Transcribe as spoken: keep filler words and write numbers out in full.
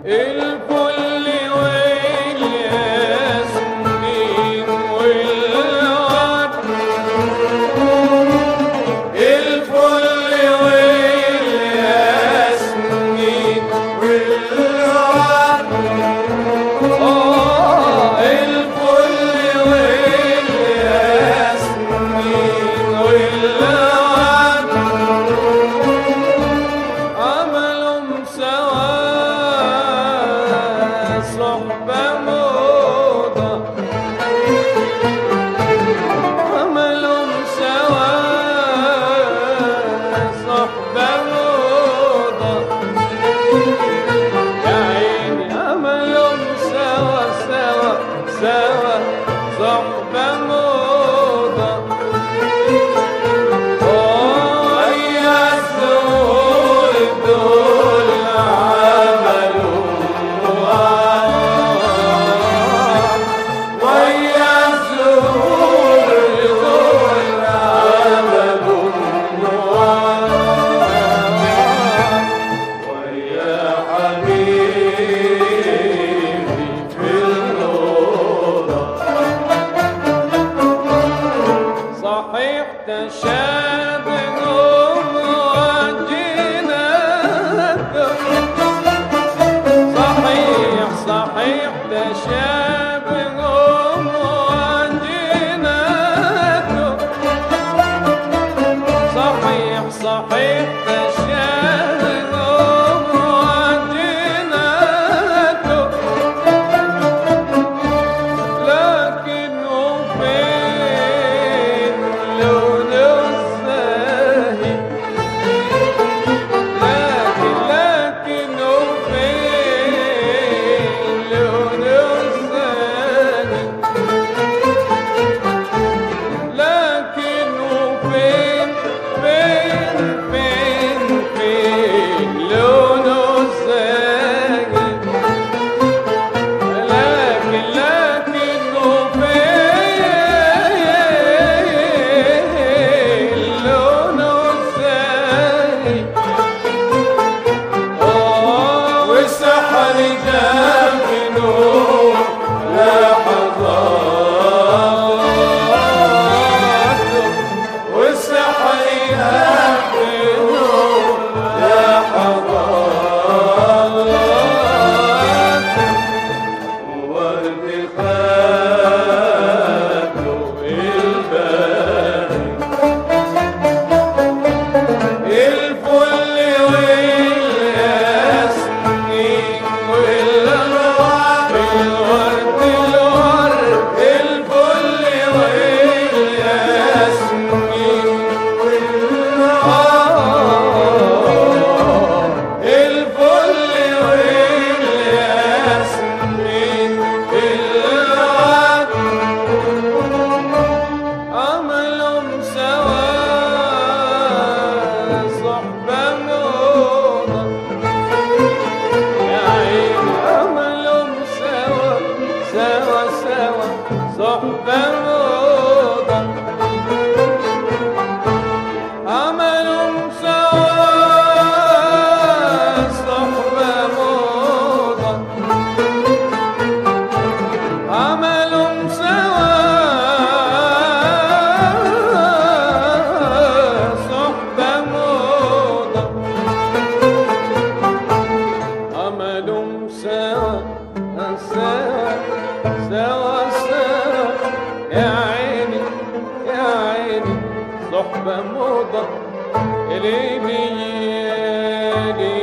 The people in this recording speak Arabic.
الفل والياسمين والورد، الفل والياسمين والورد، آه الفل والياسمين والورد عملهم سوا صحبة موضة، عملهم سوا صحبة موضة، يا عيني عملهم سوا سوا سوا صحبة موضة. ويا الزهور دول عملوا ويا الزهور دول عملوا ويا حبيبي في الروضة. صحيح تشابههم وجناتهم، صحيح صحيح تشابههم وجناتهم، صحيح صحيح تشابههم وجناتهم، لكن وفين لون الزاهي، لكن لكن وفين لون الزاهي، لكن وفين فين فين فين لون الزاهي، لكن لكن وفين لون الزاهي. آه والسحر جابنه لحظاته، والسحر جابنه لحظاته، ورد خاته الباهي، الفل والياسمين والورد، الورد الورد، الفل والياسمين والورد، الفل والياسمين والورد عملهم سوا صحبة موضة، يا عيني عملهم سوا سوا سوا صحبة موضة، عملهم سوا صحبة موضة، عملهم سوا صحبة موضة، عملهم سوا سوا سوا سوا، يا عيني يا عيني صحبة موضة، ليلي